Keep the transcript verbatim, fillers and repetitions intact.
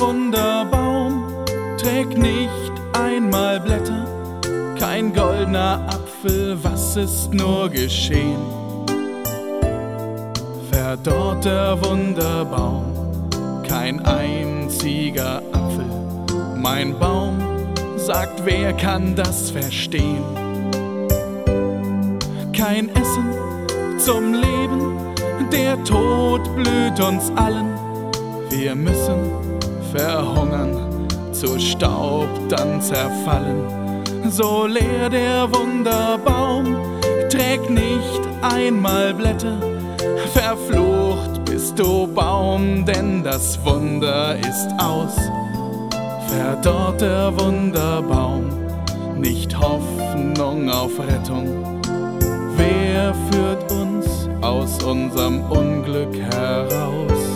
Wunderbaum trägt nicht einmal Blätter, kein goldener Apfel, was ist nur geschehen? Verdorrt der Wunderbaum, kein einziger Apfel. Mein Baum sagt, wer kann das verstehen? Kein Essen zum Leben, der Tod blüht uns allen. Wir müssen verhungern, zu Staub dann zerfallen. So leer der Wunderbaum trägt nicht einmal Blätter. Verflucht bist du, Baum, denn das Wunder ist aus. Verdorrt der Wunderbaum, nicht Hoffnung auf Rettung. Wer führt uns aus unserem Unglück heraus?